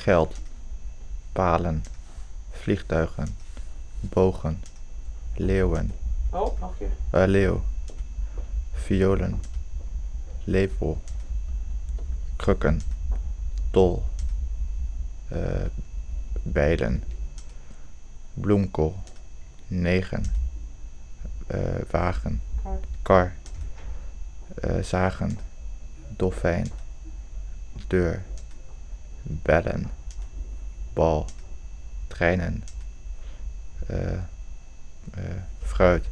geld, palen, vliegtuigen, bogen, leeuwen, Oh, nog een keer. leeuw, violen, lepel, krukken, tol, bijlen, bloemkool, negen, wagen, kar, zagen, dolfijn, deur, bellen, bal, treinen, fruit,